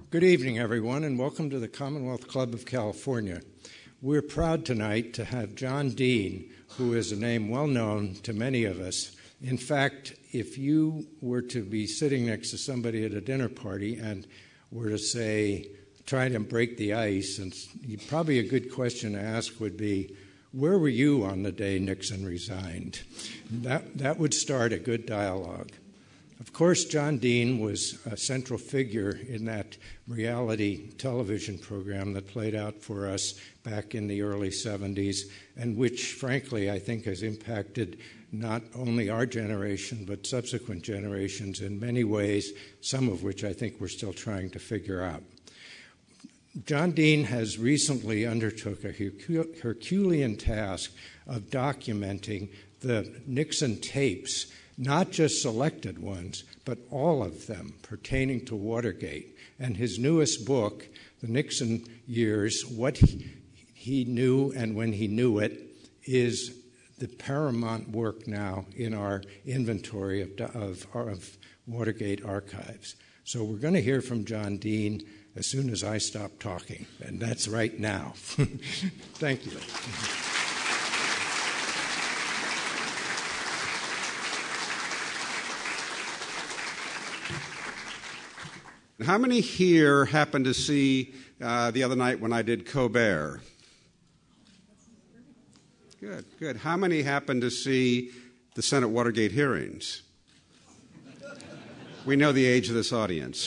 Good evening, everyone, and welcome to the Commonwealth Club of California. We're proud tonight to have John Dean, who is a name well known to many of us. In fact, if you were to be sitting next to somebody at a dinner party and were to say, try to break the ice, and probably a good question to ask would be, where were you on the day Nixon resigned? That would start a good dialogue. Of course, John Dean was a central figure in that reality television program that played out for us back in the early 70s, and which, frankly, I think has impacted not only our generation, but subsequent generations in many ways, some of which I think we're still trying to figure out. John Dean has recently undertook a Herculean task of documenting the Nixon tapes, not just selected ones, but all of them pertaining to Watergate. And his newest book, The Nixon Years, What He Knew and When He Knew It, is the paramount work now in our inventory of Watergate archives. So we're going to hear from John Dean as soon as I stop talking, and that's right now. Thank you. How many here happened to see the other night when I did Colbert? Good, good. How many happened to see the Senate Watergate hearings? We know the age of this audience.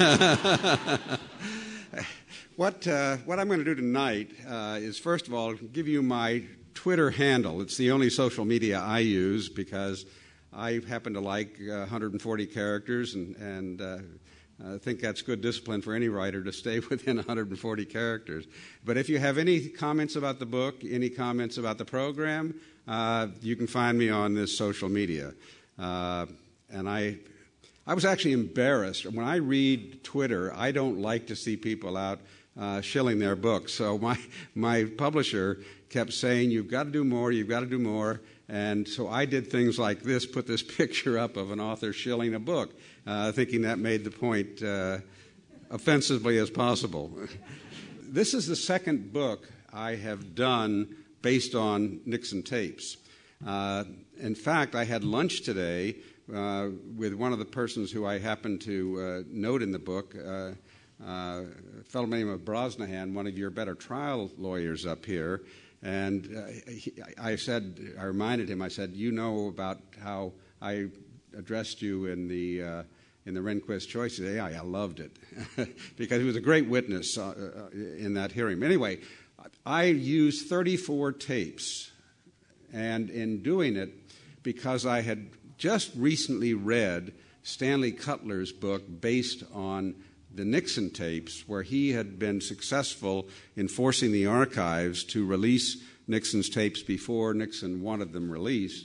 What I'm going to do tonight is, first of all, give you my Twitter handle. It's the only social media I use because I happen to like 140 characters and I think that's good discipline for any writer to stay within 140 characters. But if you have any comments about the book, any comments about the program, you can find me on this social media. And I was actually embarrassed. When I read Twitter, I don't like to see people out shilling their books. So my publisher kept saying, you've got to do more, you've got to do more. And so I did things like this, put this picture up of an author shilling a book, thinking that made the point offensively as possible. This is the second book I have done based on Nixon tapes. In fact, I had lunch today with one of the persons who I happen to note in the book, a fellow by the name of Brosnahan, one of your better trial lawyers up here. And I reminded him, I said, you know about how I addressed you in the Rehnquist choice today? Yeah, I loved it because he was a great witness in that hearing. Anyway, I used 34 tapes, and in doing it, because I had just recently read Stanley Cutler's book based on the Nixon tapes, where he had been successful in forcing the archives to release Nixon's tapes before Nixon wanted them released.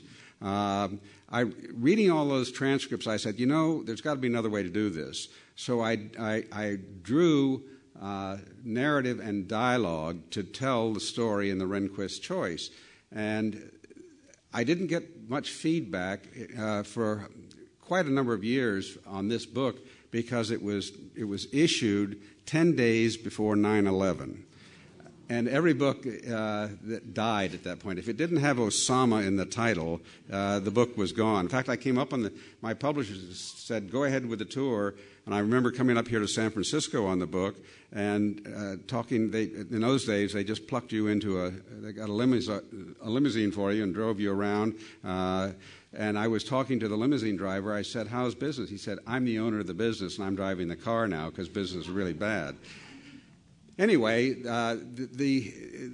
Reading all those transcripts, I said, there's got to be another way to do this. So I drew narrative and dialogue to tell the story in the Rehnquist choice. And I didn't get much feedback for quite a number of years on this book because it was issued 10 days before 9/11. And every book that died at that point, if it didn't have Osama in the title, the book was gone. In fact, I came up on my publisher said, go ahead with the tour. And I remember coming up here to San Francisco on the book and talking. In those days, they just plucked you into they got a limousine for you and drove you around. And I was talking to the limousine driver. I said, how's business? He said, I'm the owner of the business, and I'm driving the car now because business is really bad. Anyway, the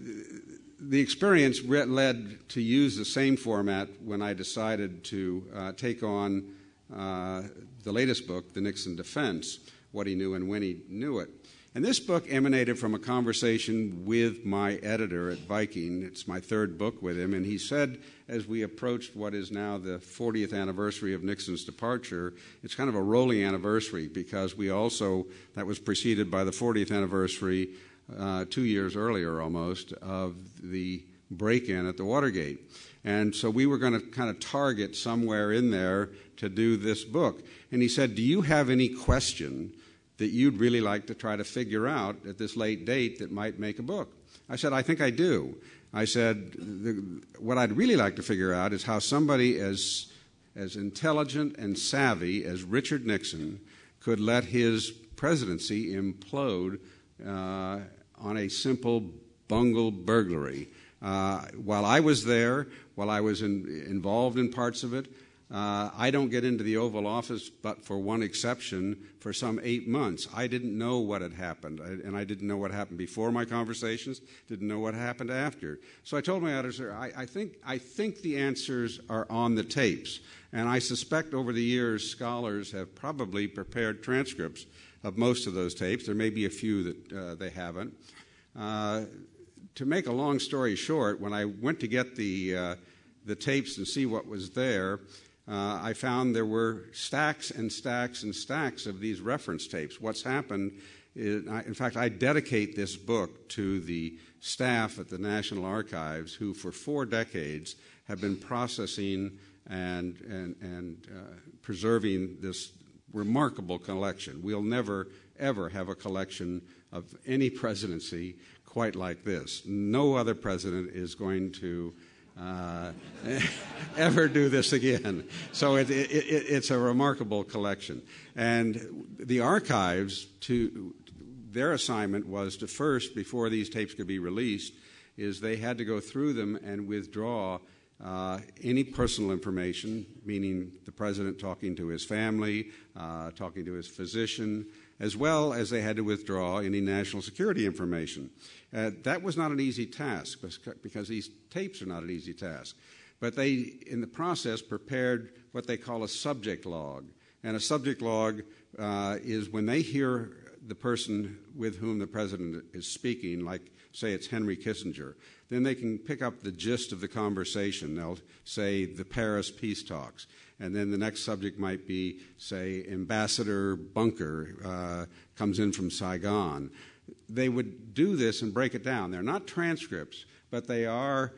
experience led to use the same format when I decided to take on the latest book, The Nixon Defense, What He Knew and When He Knew It. And this book emanated from a conversation with my editor at Viking. It's my third book with him, and he said, as we approached what is now the 40th anniversary of Nixon's departure, it's kind of a rolling anniversary because that was preceded by the 40th anniversary 2 years earlier almost of the break-in at the Watergate. And so we were going to kind of target somewhere in there to do this book. And he said, do you have any question that you'd really like to try to figure out at this late date that might make a book? I said, I think I do. I said, what I'd really like to figure out is how somebody as intelligent and savvy as Richard Nixon could let his presidency implode on a simple bungle burglary. While I was there, while I was involved in parts of it, I don't get into the Oval Office but for one exception for some 8 months. I didn't know what had happened, and I didn't know what happened before my conversations, didn't know what happened after. So I told my editor, I think the answers are on the tapes, and I suspect over the years scholars have probably prepared transcripts of most of those tapes. There may be a few that they haven't. To make a long story short, when I went to get the tapes and see what was there, I found there were stacks and stacks and stacks of these reference tapes. What's happened is, in fact, I dedicate this book to the staff at the National Archives who for 4 decades have been processing and preserving this remarkable collection. We'll never, ever have a collection of any presidency quite like this. No other president is going to ever do this again. So it's a remarkable collection. And the archives, their assignment was to first, before these tapes could be released, is they had to go through them and withdraw any personal information, meaning the president talking to his family, talking to his physician, as well as they had to withdraw any national security information. That was not an easy task because these tapes are not an easy task. But they, in the process, prepared what they call a subject log. And a subject log is when they hear the person with whom the president is speaking, like, say, it's Henry Kissinger, then they can pick up the gist of the conversation. They'll say the Paris peace talks. And then the next subject might be, say, Ambassador Bunker comes in from Saigon. They would do this and break it down. They're not transcripts, but they are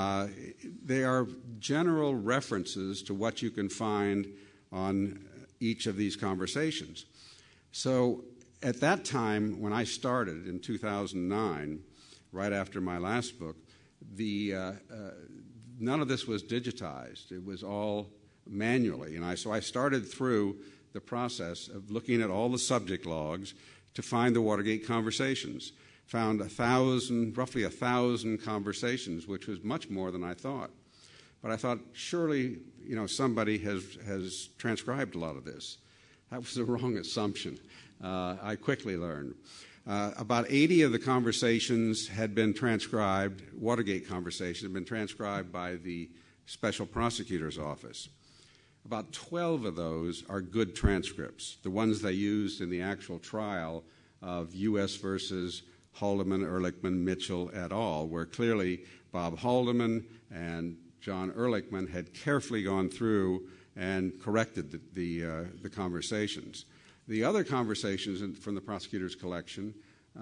general references to what you can find on each of these conversations. So at that time, when I started in 2009, right after my last book, none of this was digitized. It was all manually. And so I started through the process of looking at all the subject logs to find the Watergate conversations. Found roughly 1,000 conversations, which was much more than I thought. But I thought, surely, somebody has transcribed a lot of this. That was the wrong assumption. I quickly learned. About 80 of the conversations had been transcribed, Watergate conversations had been transcribed by the Special Prosecutor's Office. About 12 of those are good transcripts, the ones they used in the actual trial of U.S. versus Haldeman, Ehrlichman, Mitchell et al., where clearly Bob Haldeman and John Ehrlichman had carefully gone through and corrected the conversations. The other conversations from the prosecutor's collection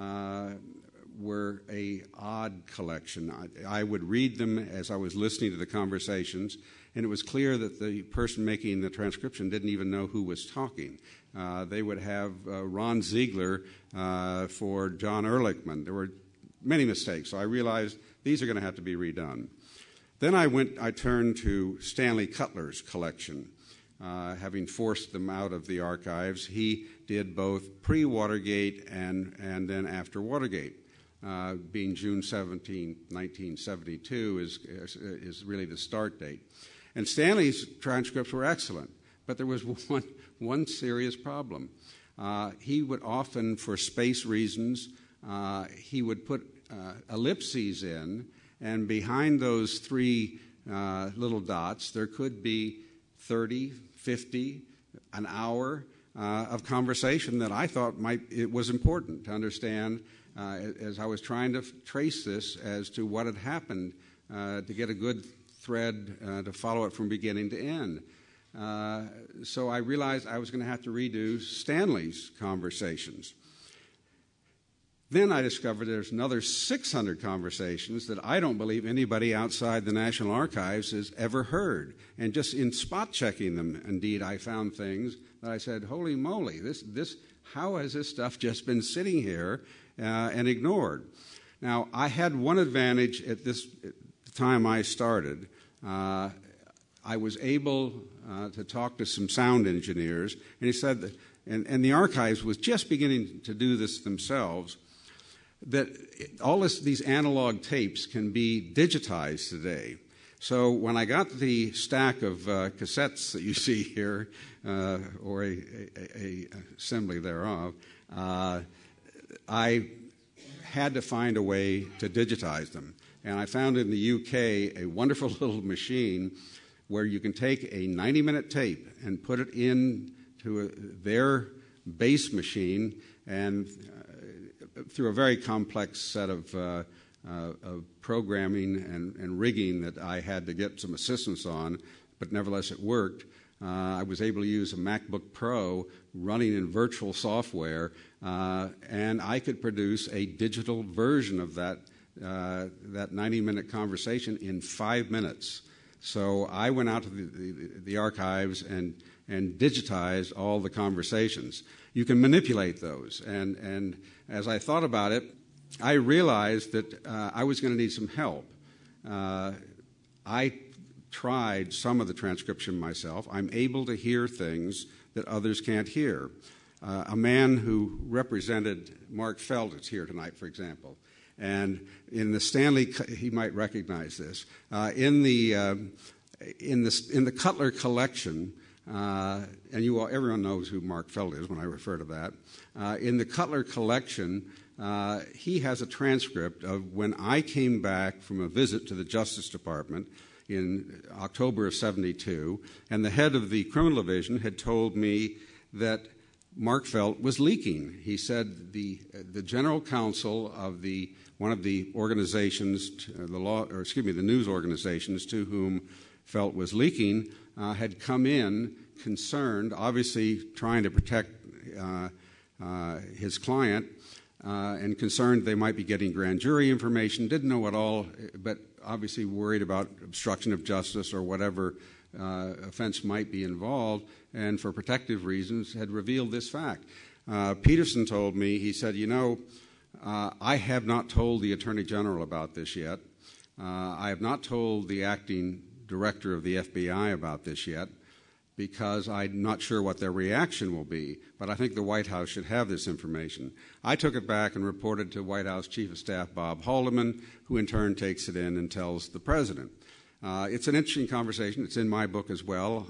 were an odd collection. I would read them as I was listening to the conversations, and it was clear that the person making the transcription didn't even know who was talking. They would have Ron Ziegler for John Ehrlichman. There were many mistakes, so I realized these are going to have to be redone. Then I turned to Stanley Cutler's collection. Having forced them out of the archives, he did both pre-Watergate and then after Watergate. Being June 17, 1972 is really the start date. And Stanley's transcripts were excellent, but there was one serious problem. He would often, for space reasons, he would put ellipses in, and behind those 3 little dots, there could be 30, 50, an hour of conversation that I thought it was important to understand as I was trying to trace this as to what had happened to get a good thread to follow it from beginning to end. So I realized I was going to have to redo Stanley's conversations. Then I discovered there's another 600 conversations that I don't believe anybody outside the National Archives has ever heard. And just in spot checking them, indeed, I found things that I said, holy moly, how has this stuff just been sitting here and ignored? Now, I had one advantage at the time I started. I was able to talk to some sound engineers, and he said that, and the archives was just beginning to do this themselves, that all these analog tapes can be digitized today. So when I got the stack of cassettes that you see here, or a assembly thereof, I had to find a way to digitize them. And I found in the UK a wonderful little machine where you can take a 90-minute tape and put it into their base machine, and through a very complex set of programming and rigging that I had to get some assistance on, but nevertheless it worked. I was able to use a MacBook Pro running in virtual software, and I could produce a digital version of that 90-minute conversation in 5 minutes. So I went out to the archives and digitized all the conversations. You can manipulate those. And as I thought about it, I realized that I was going to need some help. I tried some of the transcription myself. I'm able to hear things that others can't hear. A man who represented Mark Felt is here tonight, for example. And in the Stanley, he might recognize this. In the Cutler collection, and everyone knows who Mark Felt is when I refer to that. In the Cutler collection, he has a transcript of when I came back from a visit to the Justice Department in October of '72, and the head of the criminal division had told me that Mark Felt was leaking. He said the general counsel of one of the organizations, the news organizations to whom Felt was leaking, had come in concerned, obviously trying to protect his client, and concerned they might be getting grand jury information, didn't know at all, but obviously worried about obstruction of justice or whatever offense might be involved, and for protective reasons had revealed this fact. Peterson told me, he said, I have not told the Attorney General about this yet. I have not told the acting director of the FBI about this yet, because I'm not sure what their reaction will be, but I think the White House should have this information. I took it back and reported to White House Chief of Staff Bob Haldeman, who in turn takes it in and tells the President. It's an interesting conversation. It's in my book as well.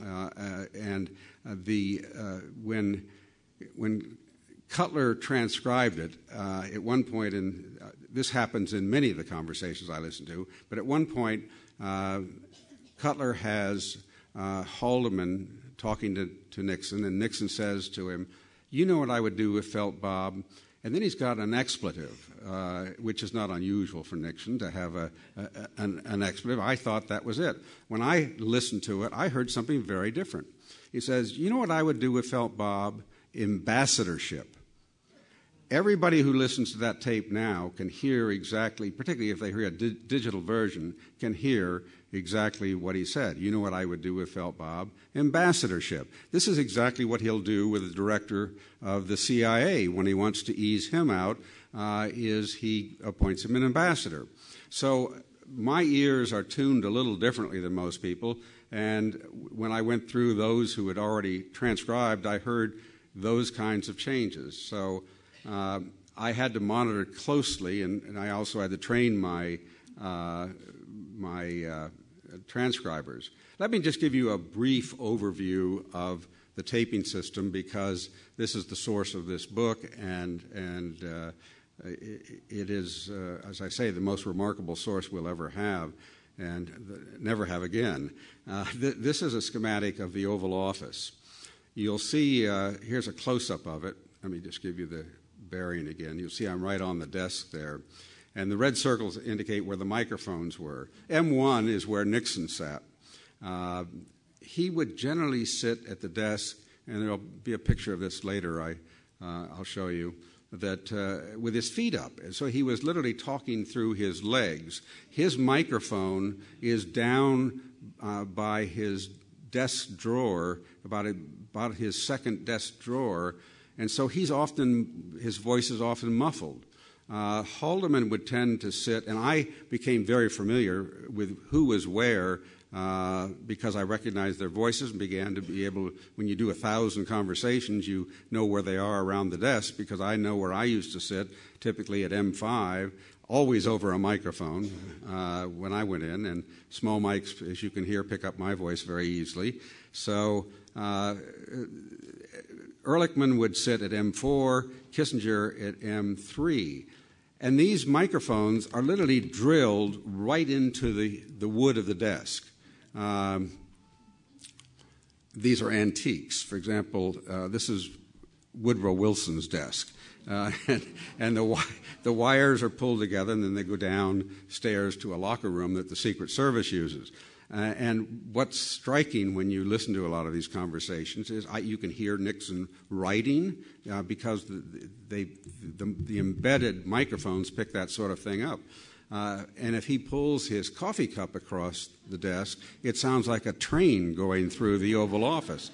When Cutler transcribed it, at one point, and this happens in many of the conversations I listen to, but at one point, Cutler has Haldeman talking to Nixon, and Nixon says to him, "You know what I would do if Felt, Bob?" And then he's got an expletive, which is not unusual for Nixon to have an expletive. I thought that was it. When I listened to it, I heard something very different. He says, "You know what I would do if Felt, Bob? Ambassadorship." Everybody who listens to that tape now can hear exactly, particularly if they hear a digital version, can hear exactly what he said. You know what I would do with Felt, Bob? Ambassadorship. This is exactly what he'll do with the director of the CIA when he wants to ease him out, is he appoints him an ambassador. So my ears are tuned a little differently than most people, and when I went through those who had already transcribed, I heard those kinds of changes. So I had to monitor closely, and I also had to train my transcribers. Let me just give you a brief overview of the taping system, because this is the source of this book, and it is, as I say, the most remarkable source we'll ever have and never have again. This is a schematic of the Oval Office. You'll see, here's a close-up of it. Let me just give you the bearing again. You'll see I'm right on the desk there. And the red circles indicate where the microphones were. M1 is where Nixon sat. He would generally sit at the desk, and there'll be a picture of this later I'll show you, that with his feet up. So he was literally talking through his legs. His microphone is down by his desk drawer, about his second desk drawer, and so his voice is often muffled. Haldeman would tend to sit, and I became very familiar with who was where because I recognized their voices and began to be able, when you do 1,000 conversations, you know where they are around the desk, because I know where I used to sit, typically at M5, always over a microphone when I went in, and small mics, as you can hear, pick up my voice very easily. So Ehrlichman would sit at M4, Kissinger at M3. And these microphones are literally drilled right into the wood of the desk. These are antiques. For example, this is Woodrow Wilson's desk. And the wires are pulled together, and then they go downstairs to a locker room that the Secret Service uses. And what's striking when you listen to a lot of these conversations is you can hear Nixon writing because the embedded microphones pick that sort of thing up. And if he pulls his coffee cup across the desk, it sounds like a train going through the Oval Office.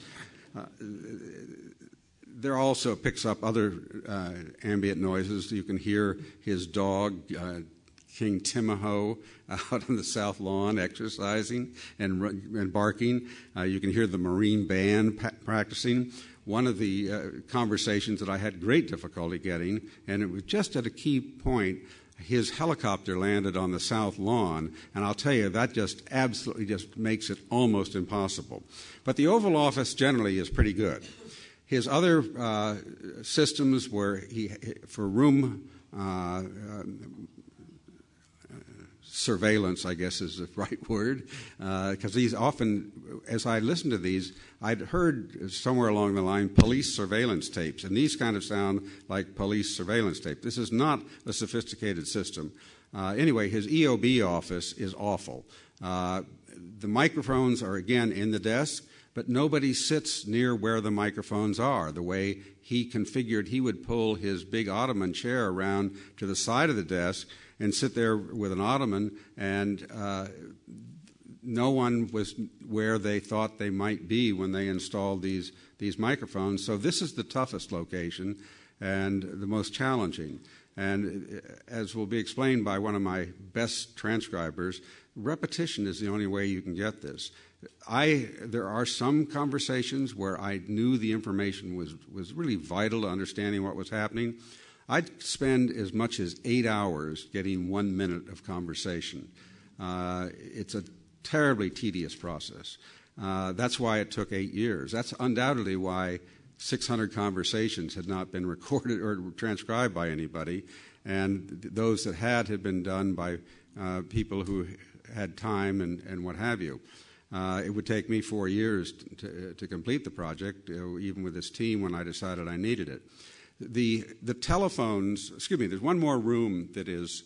There also picks up other ambient noises. You can hear his dog, King Timahoe, out on the south lawn exercising and barking. You can hear the Marine Band practicing. One of the conversations that I had great difficulty getting, and it was just at a key point, his helicopter landed on the south lawn, and I'll tell you, that just absolutely just makes it almost impossible. But the Oval Office generally is pretty good. His other systems were for room surveillance, I guess is the right word, because these often, as I listened to these, I'd heard somewhere along the line police surveillance tapes, and these kind of sound like police surveillance tape. This is not a sophisticated system. Anyway, his EOB office is awful. The microphones are, again, in the desk, but nobody sits near where the microphones are. The way he configured, he would pull his big ottoman chair around to the side of the desk and sit there with an ottoman, and no one was where they thought they might be when they installed these microphones. So this is the toughest location and the most challenging. And as will be explained by one of my best transcribers, repetition is the only way you can get this. There are some conversations where I knew the information was really vital to understanding what was happening. I'd spend as much as 8 hours getting 1 minute of conversation. It's a terribly tedious process. That's why it took 8 years. That's undoubtedly why 600 conversations had not been recorded or transcribed by anybody, and those that had been done by people who had time and what have you. It would take me 4 years to complete the project, even with this team, when I decided I needed it. The telephones, there's one more room that is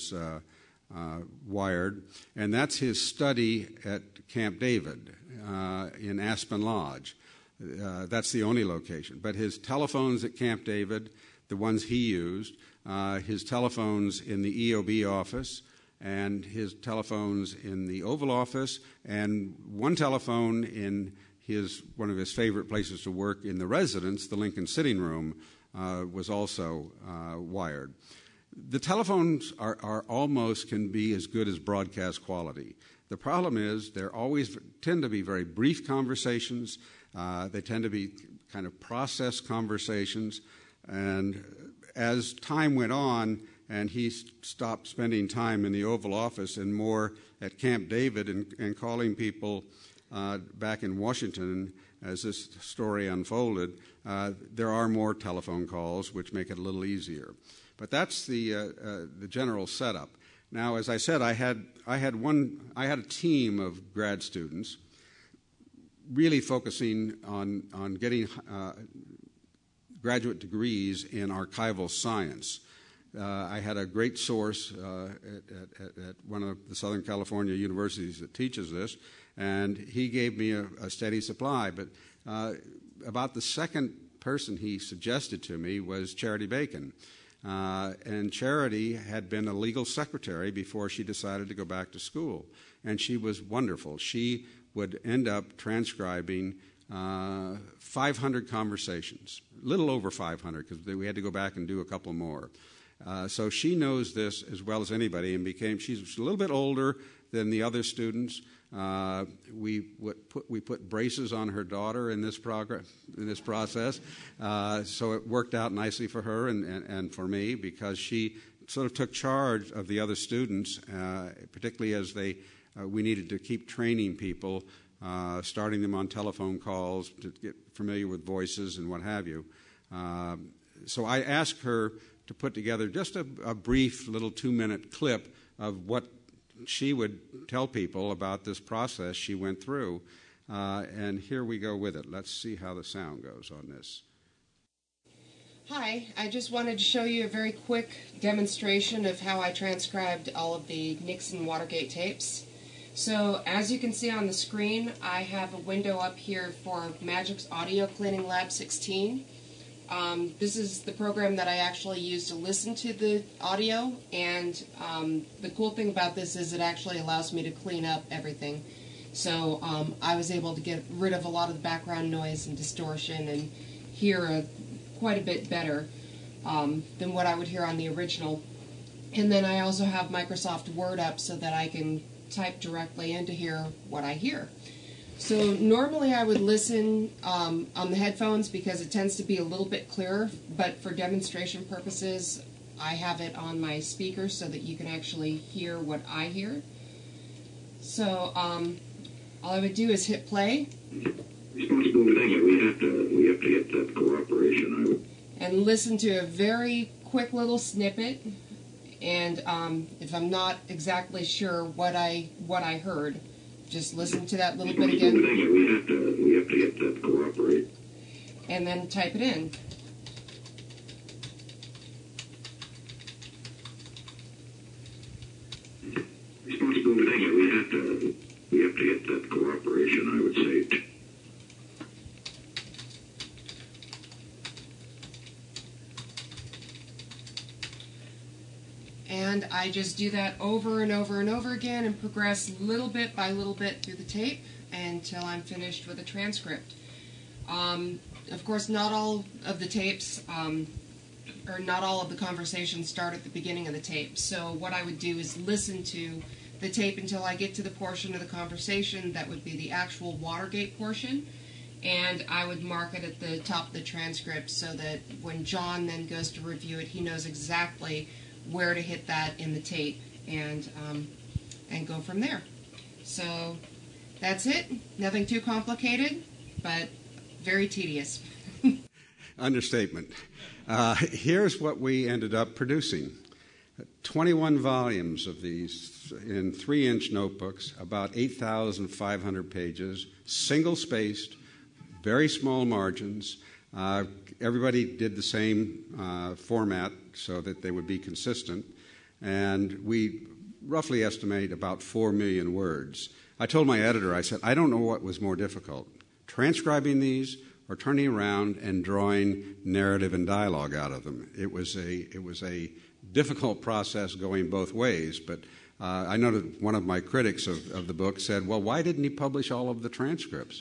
wired, and that's his study at Camp David in Aspen Lodge. That's the only location. But his telephones at Camp David, the ones he used, his telephones in the EOB office, and his telephones in the Oval Office, and one telephone in one of his favorite places to work in the residence, the Lincoln Sitting Room, was also wired. The telephones are almost can be as good as broadcast quality. The problem is they tend to be very brief conversations. They tend to be kind of process conversations. And as time went on, and he stopped spending time in the Oval Office and more at Camp David and calling people back in Washington, as this story unfolded, there are more telephone calls, which make it a little easier. But that's the general setup. Now, as I said, I had a team of grad students really focusing on getting graduate degrees in archival science. I had a great source at one of the Southern California universities that teaches this, and he gave me a steady supply. But about the second person he suggested to me was Charity Bacon. And Charity had been a legal secretary before she decided to go back to school, and she was wonderful. She would end up transcribing 500 conversations, a little over 500, because we had to go back and do a couple more. So she knows this as well as anybody, and she's a little bit older than the other students. We put braces on her daughter in this process, so it worked out nicely for her and for me, because she sort of took charge of the other students, particularly as we needed to keep training people, starting them on telephone calls to get familiar with voices and what have you. So I asked her to put together just a brief little 2-minute clip of what she would tell people about this process she went through. And here we go with it. Let's see how the sound goes on this. Hi, I just wanted to show you a very quick demonstration of how I transcribed all of the Nixon Watergate tapes. So as you can see on the screen, I have a window up here for Magix Audio Cleaning Lab 16. This is the program that I actually use to listen to the audio, and the cool thing about this is it actually allows me to clean up everything. So I was able to get rid of a lot of the background noise and distortion and hear quite a bit better than what I would hear on the original. And then I also have Microsoft Word up so that I can type directly in to hear what I hear. So normally I would listen on the headphones because it tends to be a little bit clearer, but for demonstration purposes I have it on my speaker so that you can actually hear what I hear. So all I would do is hit play. Responsible thing, we have to get that cooperation. And listen to a very quick little snippet. And if I'm not exactly sure what I heard, just listen to that little bit again. We have to get that cooperation. And then type it in. Responsible thing, we have to get that cooperation, I would say. And I just do that over and over and over again and progress little bit by little bit through the tape until I'm finished with a transcript. Of course, not all of the tapes, or not all of the conversations start at the beginning of the tape. So what I would do is listen to the tape until I get to the portion of the conversation that would be the actual Watergate portion. And I would mark it at the top of the transcript so that when John then goes to review it, he knows exactly where to hit that in the tape and go from there. So that's it. Nothing too complicated, but very tedious. Understatement. Here's what we ended up producing. 21 volumes of these in 3-inch notebooks, about 8,500 pages, single-spaced, very small margins. Everybody did the same format so that they would be consistent, and we roughly estimate about 4 million words. I told my editor, I said, I don't know what was more difficult, transcribing these or turning around and drawing narrative and dialogue out of them. It was a difficult process going both ways, but I know that one of my critics of the book said, well, why didn't he publish all of the transcripts?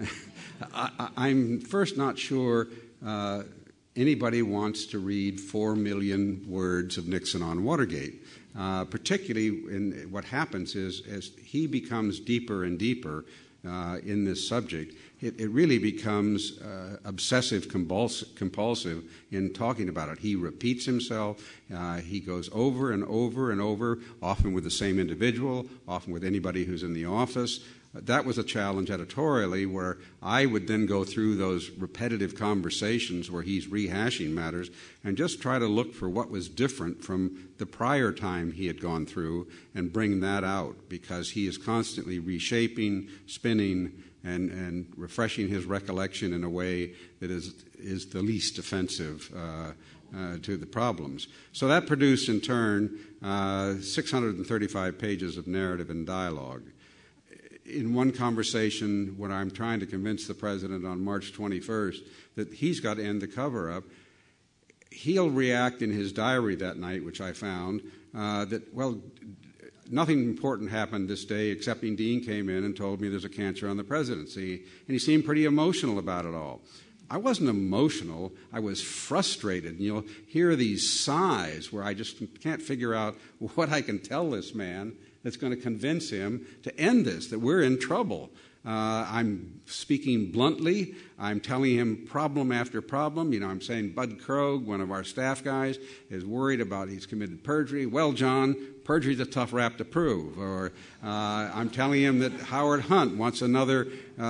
I'm first not sure anybody wants to read 4 million words of Nixon on Watergate. Particularly in what happens is as he becomes deeper and deeper in this subject, it really becomes obsessive compulsive in talking about it. He repeats himself. He goes over and over and over, often with the same individual, often with anybody who's in the office. That was a challenge editorially, where I would then go through those repetitive conversations where he's rehashing matters and just try to look for what was different from the prior time he had gone through and bring that out, because he is constantly reshaping, spinning, and refreshing his recollection in a way that is the least offensive to the problems. So that produced, in turn, 635 pages of narrative and dialogue. In one conversation, when I'm trying to convince the president on March 21st that he's got to end the cover-up, he'll react in his diary that night, which I found, that, well, nothing important happened this day except Dean came in and told me there's a cancer on the presidency, and he seemed pretty emotional about it all. I wasn't emotional. I was frustrated. And you'll hear these sighs where I just can't figure out what I can tell this man that's going to convince him to end this, that we're in trouble. I'm speaking bluntly. I'm telling him problem after problem. I'm saying Bud Krogh, one of our staff guys, is worried about he's committed perjury. Well, John, perjury's a tough rap to prove. Or I'm telling him that Howard Hunt wants another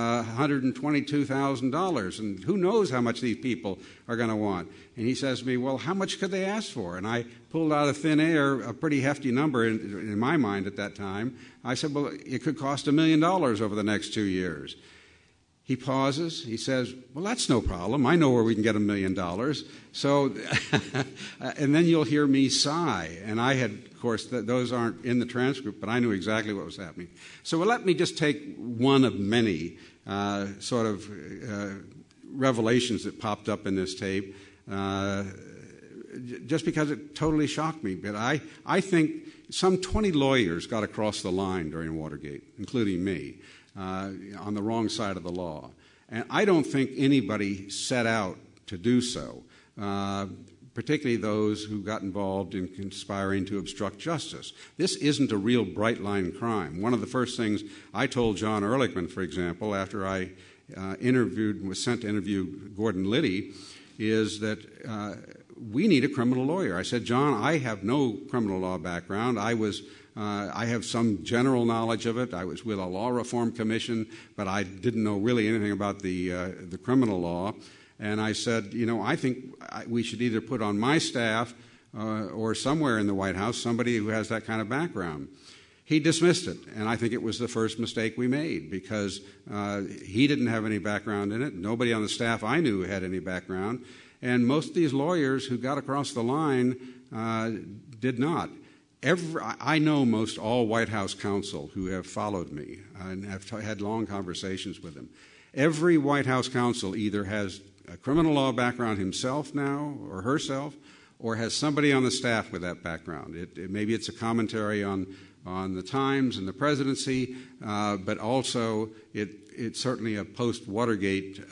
$122,000, and who knows how much these people are going to want. And he says to me, well, how much could they ask for? And I pulled out of thin air a pretty hefty number in my mind at that time. I said, well, it could cost $1 million over the next 2 years. He pauses. He says, well, that's no problem. I know where we can get $1 million. So, and then you'll hear me sigh. And I had, of course, those aren't in the transcript, but I knew exactly what was happening. So let me just take one of many revelations that popped up in this tape, just because it totally shocked me. But I think some 20 lawyers got across the line during Watergate, including me, on the wrong side of the law. And I don't think anybody set out to do so, particularly those who got involved in conspiring to obstruct justice. This isn't a real bright-line crime. One of the first things I told John Ehrlichman, for example, after I was sent to interview Gordon Liddy, is that we need a criminal lawyer. I said, John, I have no criminal law background. I have some general knowledge of it. I was with a law reform commission, but I didn't know really anything about the criminal law. And I said, I think we should either put on my staff or somewhere in the White House somebody who has that kind of background. He dismissed it, and I think it was the first mistake we made because he didn't have any background in it. Nobody on the staff I knew had any background. And most of these lawyers who got across the line did not. I know most all White House counsel who have followed me and have had long conversations with them. Every White House counsel either has a criminal law background himself now or herself, or has somebody on the staff with that background. Maybe it's a commentary on the Times and the presidency, but also it's certainly a post-Watergate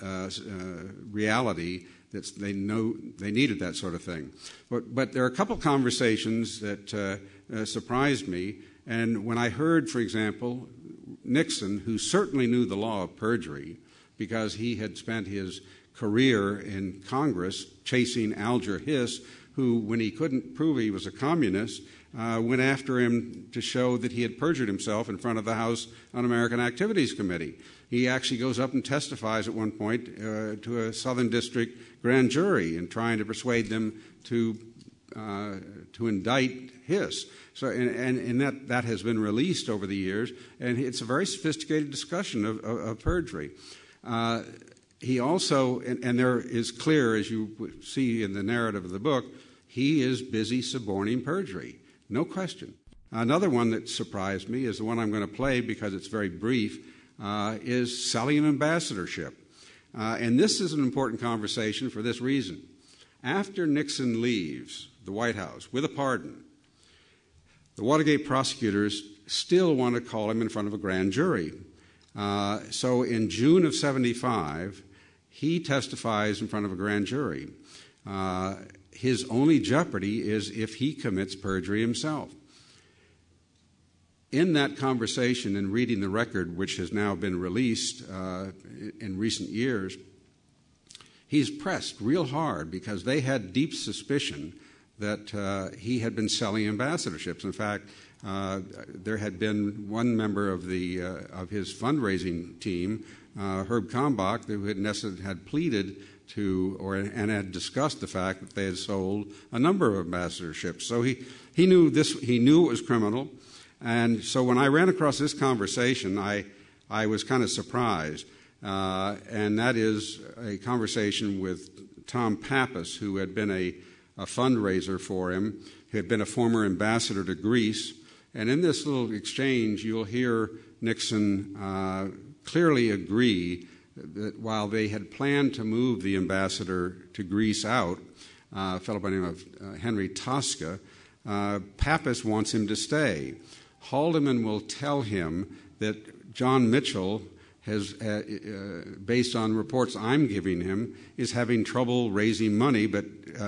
reality. They know they needed that sort of thing. But there are a couple conversations that surprised me. And when I heard, for example, Nixon, who certainly knew the law of perjury because he had spent his career in Congress chasing Alger Hiss, who, when he couldn't prove he was a communist, went after him to show that he had perjured himself in front of the House Un-American Activities Committee. He actually goes up and testifies at one point to a Southern District grand jury in trying to persuade them to indict Hiss. So, and that has been released over the years, and it's a very sophisticated discussion of perjury. He also, and there is clear, as you see in the narrative of the book, he is busy suborning perjury, no question. Another one that surprised me is the one I'm going to play because it's very brief, is selling an ambassadorship. And this is an important conversation for this reason. After Nixon leaves the White House with a pardon, the Watergate prosecutors still want to call him in front of a grand jury. So in June of '75, he testifies in front of a grand jury. His only jeopardy is if he commits perjury himself. In that conversation and reading the record, which has now been released in recent years, he's pressed real hard because they had deep suspicion that he had been selling ambassadorships. In fact, there had been one member of his fundraising team, Herb Kalmbach, who had pleaded and had discussed the fact that they had sold a number of ambassadorships. So he knew this. He knew it was criminal. And so when I ran across this conversation, I was kind of surprised. And that is a conversation with Tom Pappas, who had been a fundraiser for him. He had been a former ambassador to Greece. And in this little exchange, you'll hear Nixon clearly agree that while they had planned to move the ambassador to Greece out, a fellow by the name of Henry Tosca, Pappas wants him to stay. Haldeman will tell him that John Mitchell has, based on reports I'm giving him, is having trouble raising money, but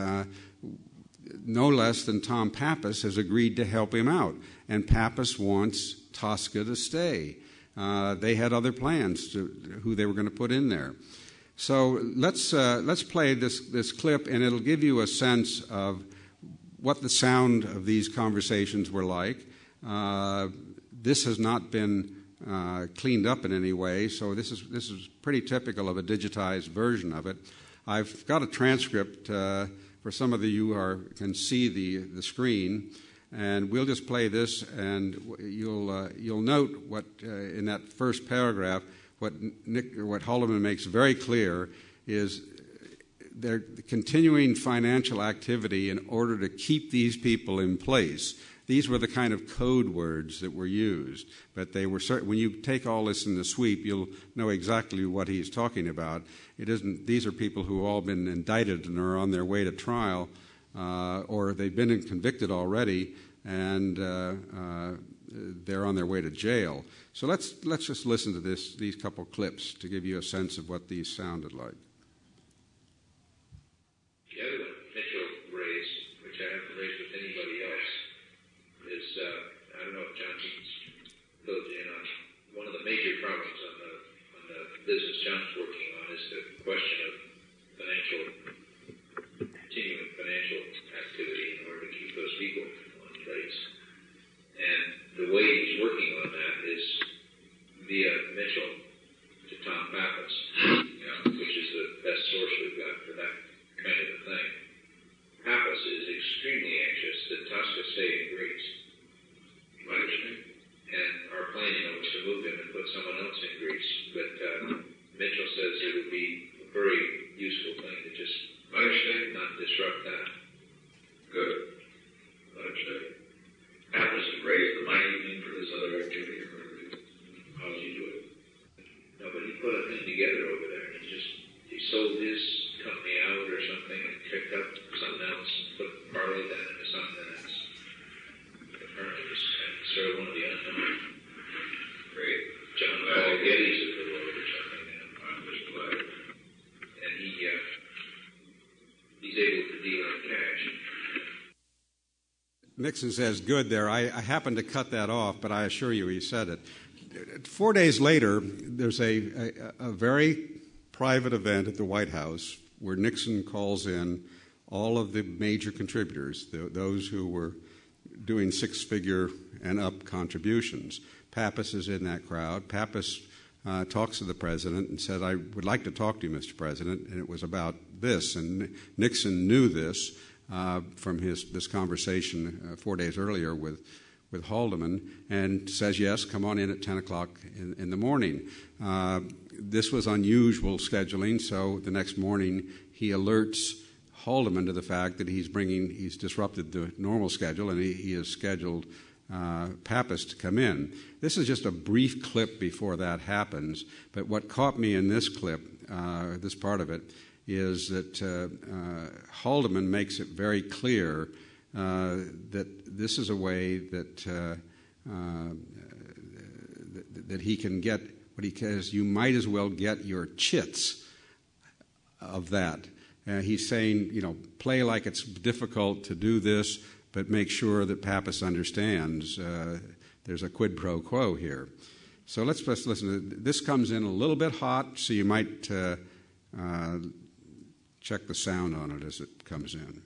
no less than Tom Pappas has agreed to help him out. And Pappas wants Tosca to stay. They had other plans to who they were going to put in there. So let's play this clip, and it'll give you a sense of what the sound of these conversations were like. This has not been cleaned up in any way, so this is pretty typical of a digitized version of it. I've got a transcript for some of you who can see the screen, and we'll just play this, and you'll note what in that first paragraph what Haldeman makes very clear is their continuing financial activity in order to keep these people in place. These were the kind of code words that were used, but they were when you take all this in the sweep, you'll know exactly what he's talking about. It isn't; these are people who have all been indicted and are on their way to trial, or they've been convicted already, and they're on their way to jail. So let's just listen to these couple clips to give you a sense of what these sounded like. The other one Mitchell raised, which I haven't raised with anybody else, is I don't know if John filled you in on one of the major problems on the business John's working on is the question of continuing financial activity in order to keep those people on place. And the way he's working on that is via Mitchell to Tom Pappas, which is the best source we've got for that kind of a thing. Pappas is extremely anxious that Tosca stay in Greece. You understand? And our plan, was to move him and put someone else in Greece. But Mitchell says it would be a very useful thing to just not disrupt that. Good. Understand. Pappas has raised the money for this other activity. How does he do it? No, but he put a thing together over there. He sold his company out or something and picked up something else, put parlay that into something that's apparently just kind of sort of one of the unknown. Great. John Paul Getty's at the Lord or something. I'm just glad. And he's able to deal in cash. Nixon says, good there. I happened to cut that off, but I assure you he said it. 4 days later, there's a very private event at the White House where Nixon calls in all of the major contributors, those who were doing six-figure and up contributions. Pappas is in that crowd. Pappas talks to the president and said, I would like to talk to you, Mr. President, and it was about this. And Nixon knew this from this conversation 4 days earlier with Haldeman, and says, yes, come on in at 10 o'clock in the morning. This was unusual scheduling, so the next morning he alerts Haldeman to the fact that he's disrupted the normal schedule, and he has scheduled Pappas to come in. This is just a brief clip before that happens, but what caught me in this clip, this part of it, is that Haldeman makes it very clear that this is a way that he can get what he says, you might as well get your chits of that. He's saying, play like it's difficult to do this, but make sure that Pappas understands there's a quid pro quo here. So let's listen to this. Comes in a little bit hot, so you might check the sound on it as it comes in.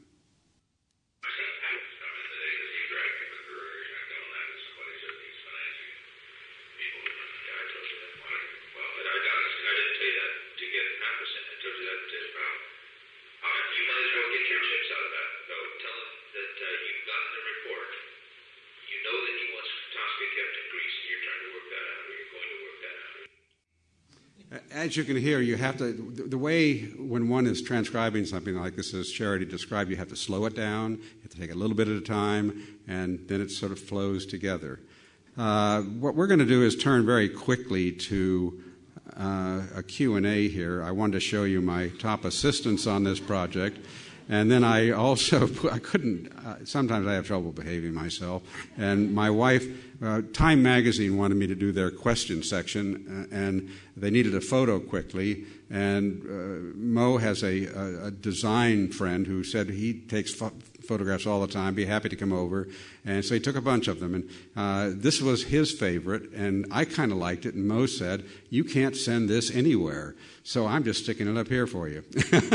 As you can hear, you have to, the way when one is transcribing something like this, as Charity described, you have to slow it down, you have to take a little bit at a time, and then it sort of flows together. What we're going to do is turn very quickly to a Q&A here. I wanted to show you my top assistants on this project. And then I couldn't, sometimes I have trouble behaving myself. And my wife, Time Magazine wanted me to do their question section, and they needed a photo quickly. And Mo has a design friend who said he takes photographs all the time, be happy to come over. And so he took a bunch of them. And this was his favorite, and I kind of liked it. And Mo said, "You can't send this anywhere, so I'm just sticking it up here for you."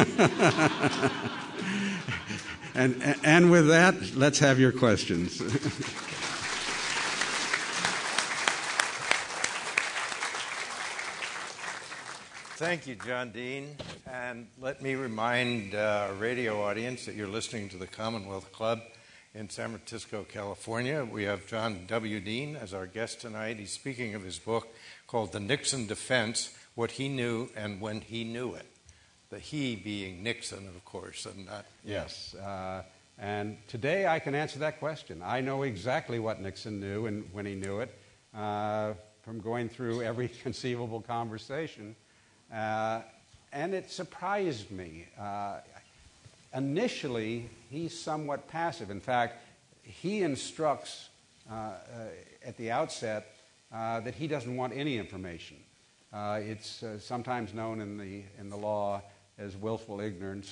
And with that, let's have your questions. Thank you, John Dean. And let me remind our radio audience that you're listening to the Commonwealth Club in San Francisco, California. We have John W. Dean as our guest tonight. He's speaking of his book called The Nixon Defense, What He Knew and When He Knew It. The he being Nixon, of course, and not... Yes. And today I can answer that question. I know exactly what Nixon knew and when he knew it from going through every conceivable conversation. And it surprised me. Initially, he's somewhat passive. In fact, he instructs at the outset that he doesn't want any information. It's sometimes known in the law as willful ignorance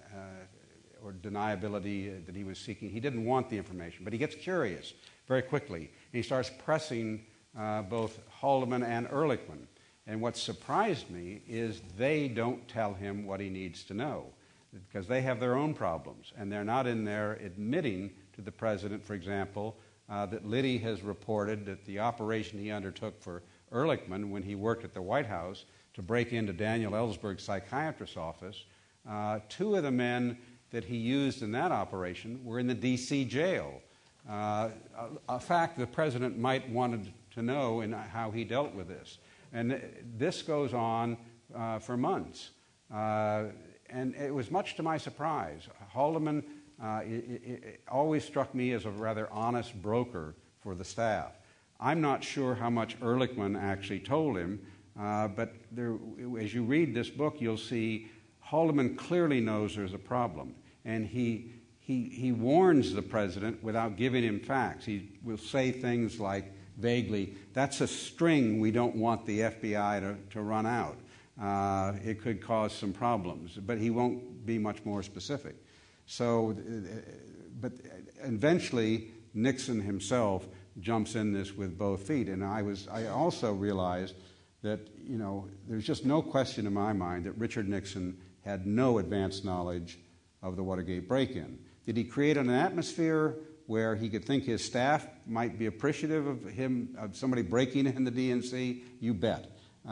or deniability that he was seeking. He didn't want the information, but he gets curious very quickly. And he starts pressing both Haldeman and Ehrlichman. And what surprised me is they don't tell him what he needs to know, because they have their own problems, and they're not in there admitting to the president, for example, that Liddy has reported that the operation he undertook for Ehrlichman when he worked at the White House to break into Daniel Ellsberg's psychiatrist's office, two of the men that he used in that operation were in the D.C. jail, a fact the president might wanted to know in how he dealt with this. And this goes on for months. And it was much to my surprise. Haldeman it always struck me as a rather honest broker for the staff. I'm not sure how much Ehrlichman actually told him, but as you read this book, you'll see Haldeman clearly knows there's a problem. And he warns the president without giving him facts. He will say things like, vaguely, that's a string we don't want the FBI to run out. It could cause some problems, but he won't be much more specific. So, but eventually Nixon himself jumps in this with both feet, and I also realized that, you know, there's just no question in my mind that Richard Nixon had no advanced knowledge of the Watergate break-in. Did he create an atmosphere where he could think his staff might be appreciative of somebody breaking in the DNC? You bet.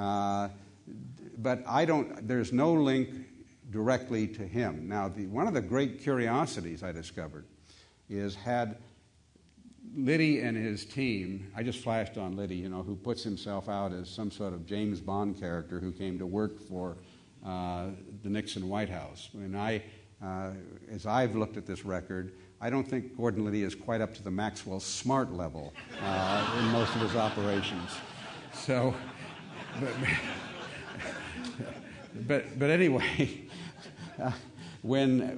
But there's no link directly to him. Now, one of the great curiosities I discovered is, had Liddy and his team, I just flashed on Liddy, you know, who puts himself out as some sort of James Bond character who came to work for the Nixon White House. And as I've looked at this record, I don't think Gordon Liddy is quite up to the Maxwell Smart level in most of his operations. So, but anyway, when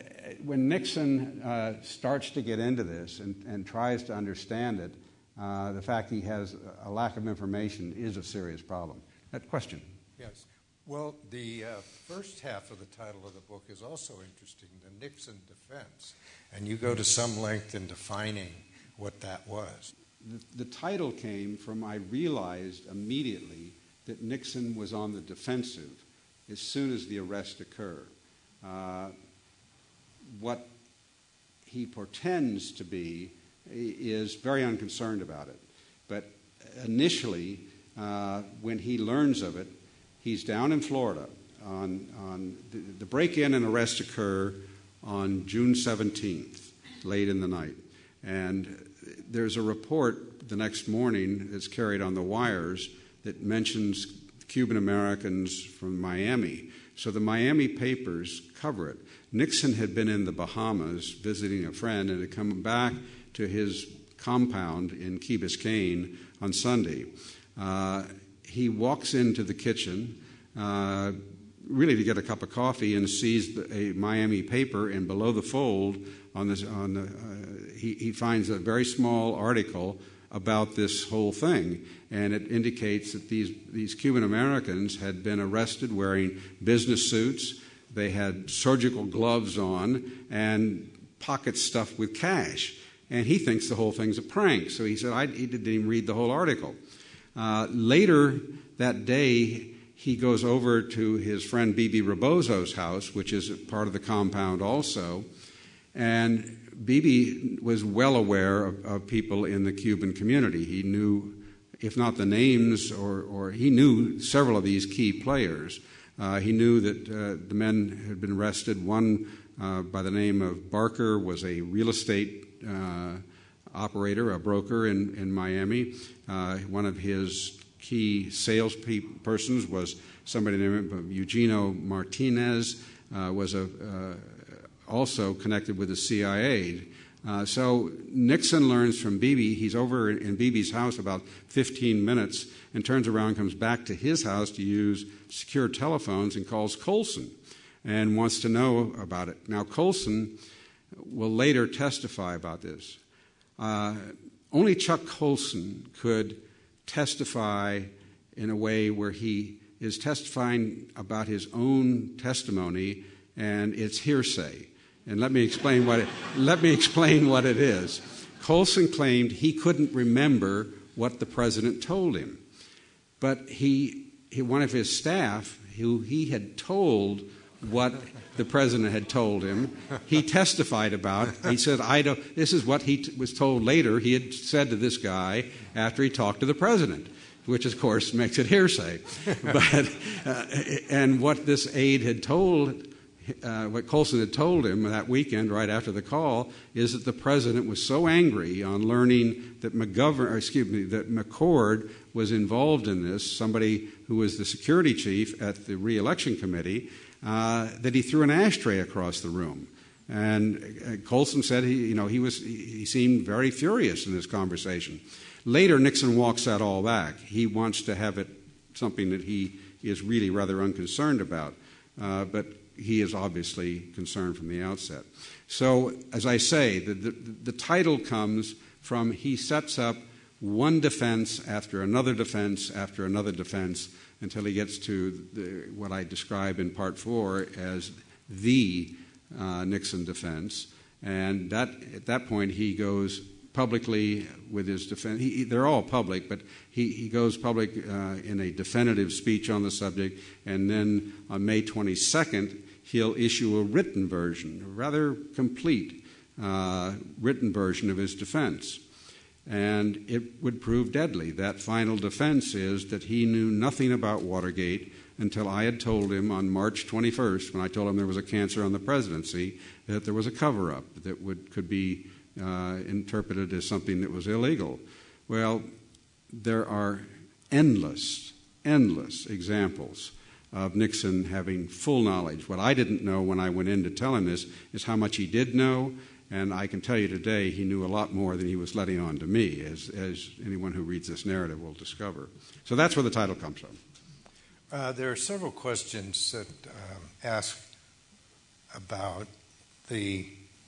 Nixon starts to get into this and tries to understand it, the fact he has a lack of information is a serious problem. That question? Yes. Well, the first half of the title of the book is also interesting, The Nixon Defense, and you go to some length in defining what that was. The title came from, I realized immediately that Nixon was on the defensive as soon as the arrest occurred. What he portends to be is very unconcerned about it. But initially, when he learns of it, he's down in Florida. The break-in and arrest occur on June 17th, late in the night. And there's a report the next morning that's carried on the wires that mentions Cuban Americans from Miami. So the Miami papers cover it. Nixon had been in the Bahamas visiting a friend and had come back to his compound in Key Biscayne on Sunday. He walks into the kitchen. really to get a cup of coffee, and sees a Miami paper, and below the fold he finds a very small article about this whole thing, and it indicates that these Cuban Americans had been arrested wearing business suits. They had surgical gloves on and pockets stuffed with cash. And he thinks the whole thing's a prank. So he said he didn't even read the whole article. Later that day, he goes over to his friend Bebe Rebozo's house, which is part of the compound also. And Bebe was well aware of people in the Cuban community. He knew, if not the names, or he knew several of these key players. He knew that the men had been arrested. One by the name of Barker was a real estate operator, a broker in Miami. One of his key salespersons was somebody named Eugenio Martinez, was also connected with the CIA. So Nixon learns from Bebe. He's over in Bebe's house about 15 minutes and turns around, comes back to his house to use secure telephones, and calls Colson and wants to know about it. Now, Colson will later testify about this. Only Chuck Colson could testify in a way where he is testifying about his own testimony, and it's hearsay. And let me explain what it is. Colson claimed he couldn't remember what the president told him, but one of his staff, who he had told what the president had told him, he testified about. He said, this is what he was told later he had said to this guy after he talked to the president, which, of course, makes it hearsay. And what this aide had told, what Colson had told him that weekend right after the call, is that the president was so angry on learning that McCord was involved in this, somebody who was the security chief at the re-election committee, that he threw an ashtray across the room. And Colson said he seemed very furious in this conversation. Later, Nixon walks that all back. He wants to have it something that he is really rather unconcerned about, but he is obviously concerned from the outset. So, as I say, the title comes from he sets up one defense after another defense after another defense until he gets to what I describe in Part 4 as the Nixon defense. And at that point, he goes publicly with his defense. They're all public, but he goes public in a definitive speech on the subject. And then on May 22nd, he'll issue a written version, a rather complete written version of his defense. And it would prove deadly. That final defense is that he knew nothing about Watergate until I had told him on March 21st, when I told him there was a cancer on the presidency, that there was a cover-up that could be interpreted as something that was illegal. Well, there are endless examples of Nixon having full knowledge. What I didn't know when I went in to tell him this is how much he did know. And I can tell you today he knew a lot more than he was letting on to me, as anyone who reads this narrative will discover. So that's where the title comes from. There are several questions that ask about the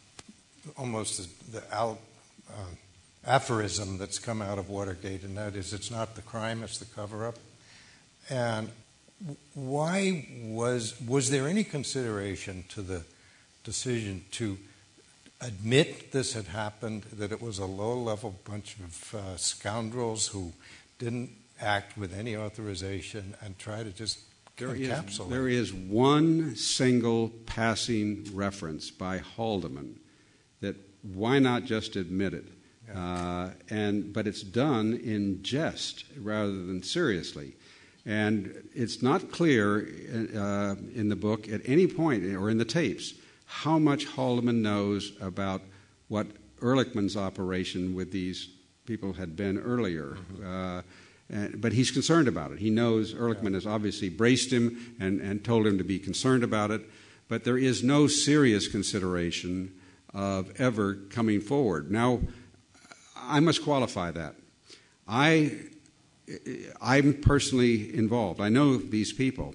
aphorism that's come out of Watergate, and that is, it's not the crime, it's the cover-up. And why was there any consideration to the decision to admit this had happened, that it was a low-level bunch of scoundrels who didn't act with any authorization, and try to just encapsulate? There is one single passing reference by Haldeman that why not just admit it? Yeah. But it's done in jest rather than seriously. And it's not clear in the book at any point, or in the tapes, how much Haldeman knows about what Ehrlichman's operation with these people had been earlier. But he's concerned about it. He knows Ehrlichman has obviously braced him and told him to be concerned about it. But there is no serious consideration of ever coming forward. Now, I must qualify that. I'm personally involved. I know these people.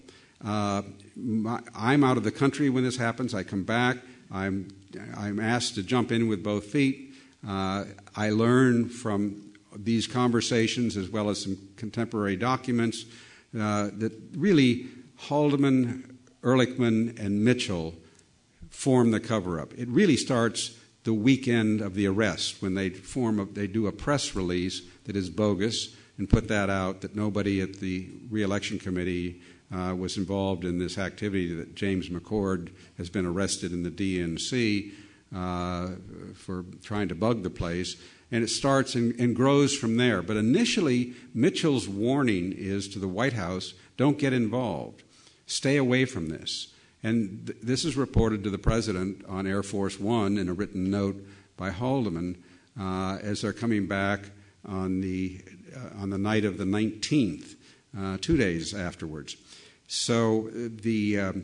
I'm out of the country when this happens. I come back. I'm asked to jump in with both feet. I learn from these conversations as well as some contemporary documents that really Haldeman, Ehrlichman, and Mitchell form the cover-up. It really starts the weekend of the arrest when they do a press release that is bogus and put that out that nobody at the re-election committee was involved in this activity, that James McCord has been arrested in the DNC for trying to bug the place. And it starts and grows from there. But initially, Mitchell's warning is to the White House, don't get involved. Stay away from this. And this is reported to the president on Air Force One in a written note by Haldeman as they're coming back on the night of the 19th, 2 days afterwards. So the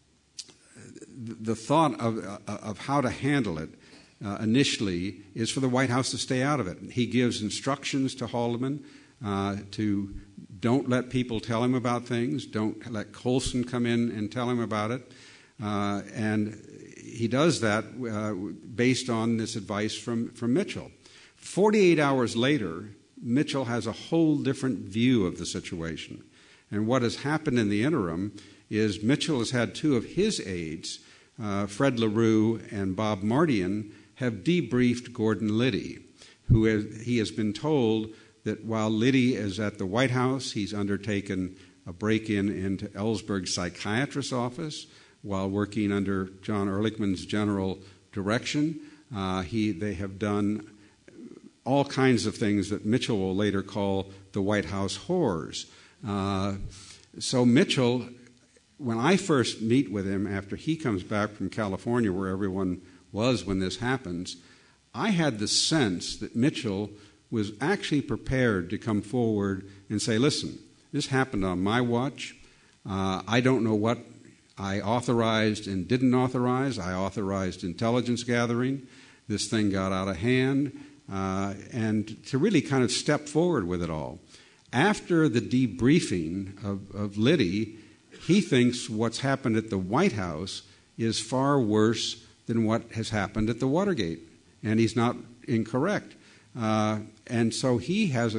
thought of how to handle it initially is for the White House to stay out of it. He gives instructions to Haldeman to don't let people tell him about things, don't let Colson come in and tell him about it, and he does that based on this advice from Mitchell. 48 hours later, Mitchell has a whole different view of the situation. And what has happened in the interim is Mitchell has had two of his aides, Fred LaRue and Bob Mardian, have debriefed Gordon Liddy, he has been told that while Liddy is at the White House, he's undertaken a break-in into Ellsberg's psychiatrist's office while working under John Ehrlichman's general direction. They have done all kinds of things that Mitchell will later call the White House horrors. So Mitchell, when I first meet with him after he comes back from California, where everyone was when this happens, I had the sense that Mitchell was actually prepared to come forward and say, listen, this happened on my watch. I don't know what I authorized and didn't authorize. I authorized intelligence gathering. This thing got out of hand. And to really kind of step forward with it all. After the debriefing of Liddy, he thinks what's happened at the White House is far worse than what has happened at the Watergate. And he's not incorrect. And so he has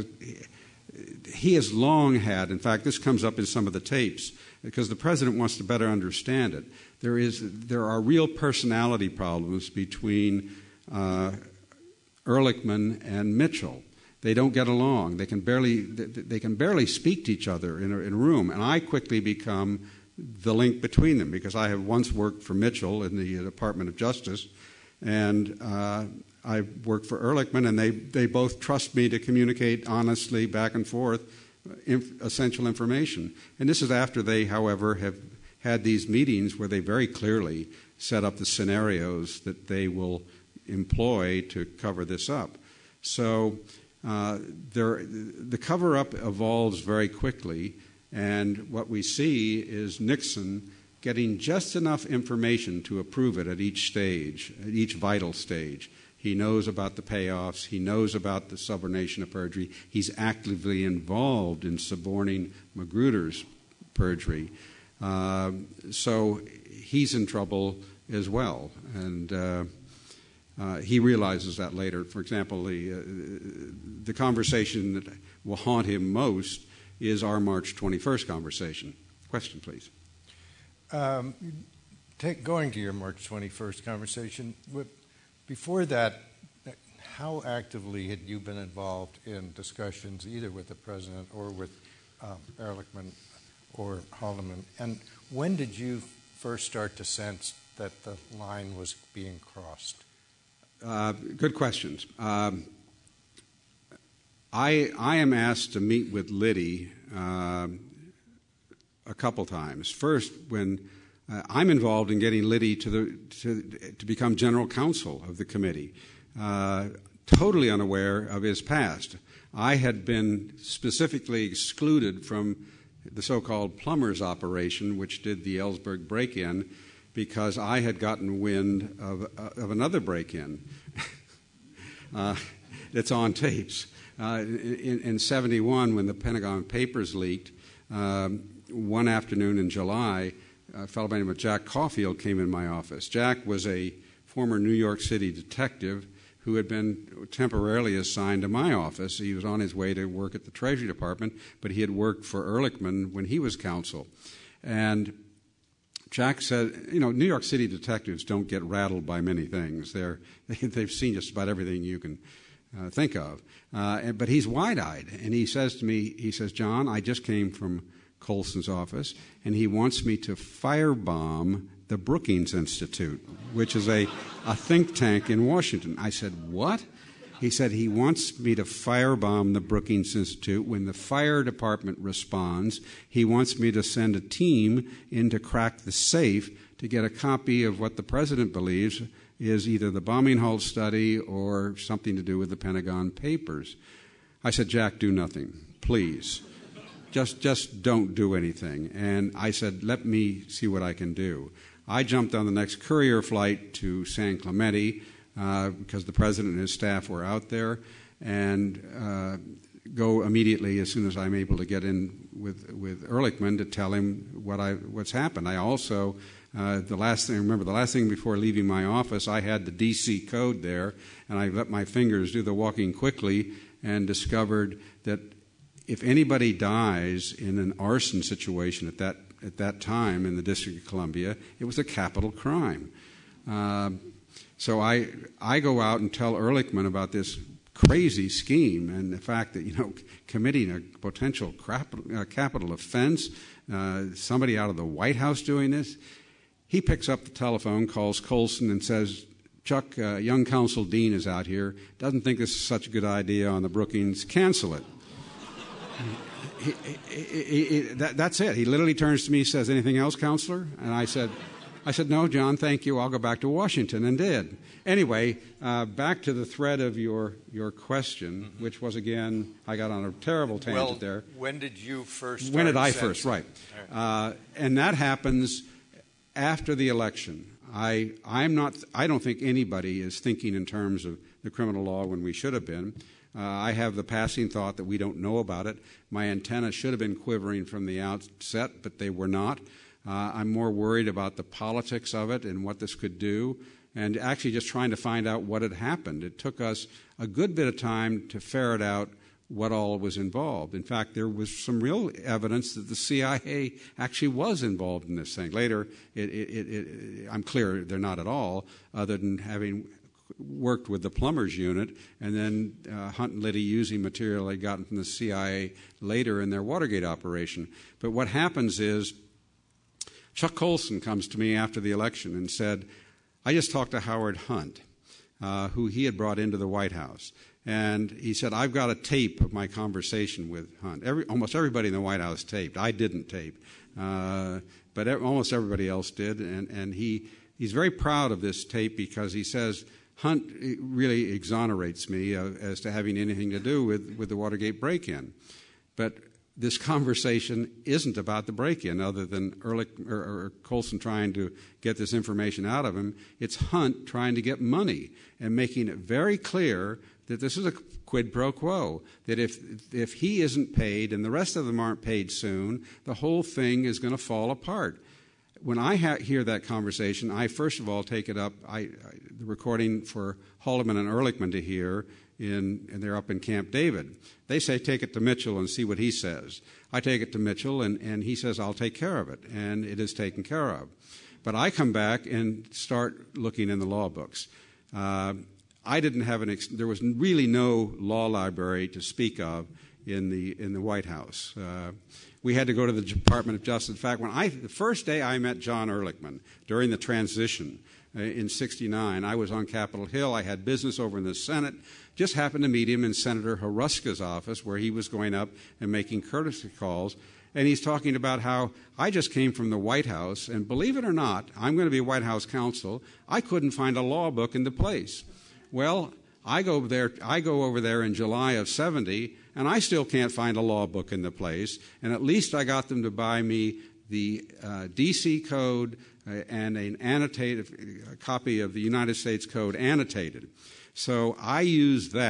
long had, in fact, this comes up in some of the tapes, because the president wants to better understand it. There are real personality problems between Ehrlichman and Mitchell. They don't get along. They can barely speak to each other in a room. And I quickly become the link between them, because I have once worked for Mitchell in the Department of Justice, and I worked for Ehrlichman, and they both trust me to communicate honestly back and forth essential information. And this is after they, however, have had these meetings where they very clearly set up the scenarios that they will employ to cover this up. So the cover-up evolves very quickly, and what we see is Nixon getting just enough information to approve it at each stage, at each vital stage. He knows about the payoffs. He knows about the subornation of perjury. He's actively involved in suborning Magruder's perjury. So he's in trouble as well, and he realizes that later. For example, the conversation that will haunt him most is our March 21st conversation. Question, please. Going to your March 21st conversation, before that, how actively had you been involved in discussions either with the president or with Ehrlichman or Haldeman? And when did you first start to sense that the line was being crossed? Good questions. I am asked to meet with Liddy a couple times. First, when I'm involved in getting Liddy to become general counsel of the committee, totally unaware of his past. I had been specifically excluded from the so-called plumbers operation, which did the Ellsberg break-in, because I had gotten wind of another break-in. It's on tapes. In 71, when the Pentagon Papers leaked, one afternoon in July, a fellow by the name of Jack Caulfield came in my office. Jack was a former New York City detective who had been temporarily assigned to my office. He was on his way to work at the Treasury Department, but he had worked for Ehrlichman when he was counsel. And Jack said, New York City detectives don't get rattled by many things. They've seen just about everything you can think of. But he's wide-eyed, and he says to me, John, I just came from Colson's office, and he wants me to firebomb the Brookings Institute, which is a think tank in Washington. I said, what? He said he wants me to firebomb the Brookings Institute. When the fire department responds, he wants me to send a team in to crack the safe to get a copy of what the president believes is either the bombing halt study or something to do with the Pentagon Papers. I said, Jack, do nothing, please. Just don't do anything. And I said, let me see what I can do. I jumped on the next courier flight to San Clemente because the president and his staff were out there, and go immediately as soon as I'm able to get in with Ehrlichman to tell him what's happened. I also, the last thing before leaving my office, I had the D.C. code there, and I let my fingers do the walking quickly and discovered that if anybody dies in an arson situation at that time in the District of Columbia, it was a capital crime. So I go out and tell Ehrlichman about this crazy scheme and the fact that, committing a potential capital offense, somebody out of the White House doing this. He picks up the telephone, calls Colson, and says, Chuck, young counsel Dean is out here, doesn't think this is such a good idea on the Brookings, cancel it. That's it. He literally turns to me and says, anything else, counselor? And I said, no, John, thank you. I'll go back to Washington, and did. Anyway, back to the thread of your question, which was, again, I got on a terrible tangent there. When did you first When did I first, right. And that happens after the election. I don't think anybody is thinking in terms of the criminal law when we should have been. I have the passing thought that we don't know about it. My antenna should have been quivering from the outset, but they were not. I'm more worried about the politics of it and what this could do, and actually just trying to find out what had happened. It took us a good bit of time to ferret out what all was involved. In fact, there was some real evidence that the CIA actually was involved in this thing. Later, I'm clear they're not at all, other than having worked with the plumbers unit, and then Hunt and Liddy using material they'd gotten from the CIA later in their Watergate operation. But what happens is Chuck Colson comes to me after the election and said, I just talked to Howard Hunt, who he had brought into the White House. And he said, I've got a tape of my conversation with Hunt. Almost everybody in the White House taped. I didn't tape. But almost everybody else did. And he's very proud of this tape because he says, Hunt really exonerates me as to having anything to do with the Watergate break-in. But this conversation isn't about the break-in, other than or Colson trying to get this information out of him. It's Hunt trying to get money and making it very clear that this is a quid pro quo, that if he isn't paid and the rest of them aren't paid soon, the whole thing is going to fall apart. When I hear that conversation, I first of all take it up, the recording for Haldeman and Ehrlichman to hear, and they're up in Camp David. They say, take it to Mitchell and see what he says. I take it to Mitchell, and he says, I'll take care of it, and it is taken care of. But I come back and start looking in the law books. I didn't have there was really no law library to speak of in the White House. We had to go to the Department of Justice. In fact, the first day I met John Ehrlichman during the transition in '69, I was on Capitol Hill. I had business over in the Senate. Just happened to meet him in Senator Haruska's office, where he was going up and making courtesy calls. And he's talking about how I just came from the White House, and believe it or not, I'm going to be White House counsel. I couldn't find a law book in the place. Well, I go over there in July of '70, and I still can't find a law book in the place. And at least I got them to buy me the D.C. Code and an annotated copy of the United States Code annotated. So I used that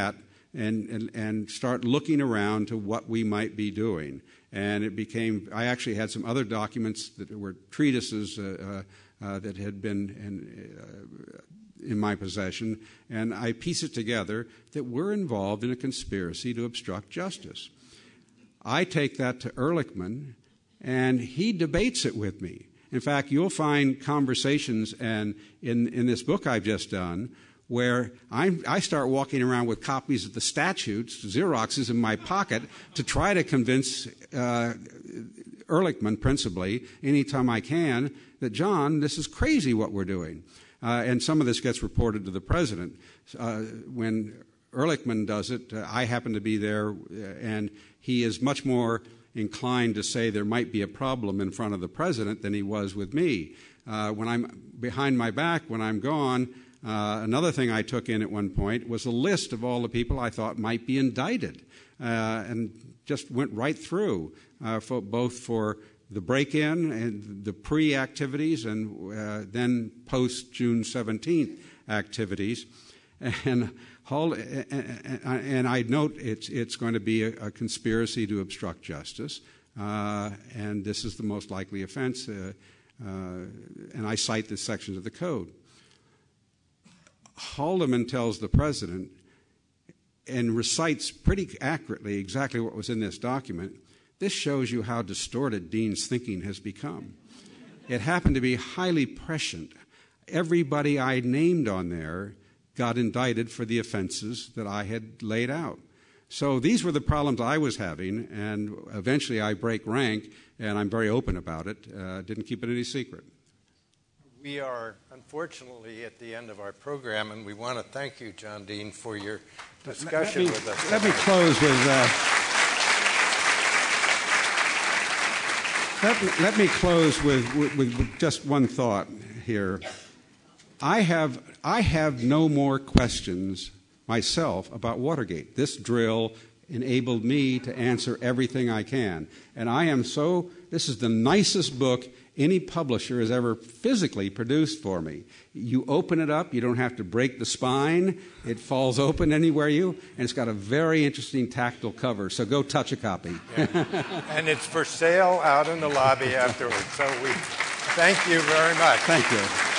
and start looking around to what we might be doing. And it became, I actually had some other documents that were treatises that had been in my possession, and I piece it together that we're involved in a conspiracy to obstruct justice. I take that to Ehrlichman, and he debates it with me. In fact, you'll find conversations and in this book I've just done where I start walking around with copies of the statutes, Xeroxes in my pocket, to try to convince Ehrlichman, principally, anytime I can, that, John, this is crazy what we're doing. And some of this gets reported to the president. When Ehrlichman does it, I happen to be there, and he is much more inclined to say there might be a problem in front of the president than he was with me. When I'm behind my back, when I'm gone, another thing I took in at one point was a list of all the people I thought might be indicted, and just went right through, both for the break-in and the pre-activities and then post-June 17th activities. And I note it's going to be a conspiracy to obstruct justice, and this is the most likely offense, and I cite the sections of the code. Haldeman tells the president and recites pretty accurately exactly what was in this document. This shows you how distorted Dean's thinking has become. It happened to be highly prescient. Everybody I named on there got indicted for the offenses that I had laid out. So these were the problems I was having, and eventually I break rank, and I'm very open about it. Didn't keep it any secret. We are, unfortunately, at the end of our program, and we want to thank you, John Dean, for your discussion with us. Let me close with... Let me close with just one thought here. I have no more questions myself about Watergate. This drill enabled me to answer everything I can. And this is the nicest book any publisher has ever physically produced for me. You open it up, you don't have to break the spine. It falls open anywhere and it's got a very interesting tactile cover, so go touch a copy. Yeah. And it's for sale out in the lobby afterwards. So we thank you very much. Thank you.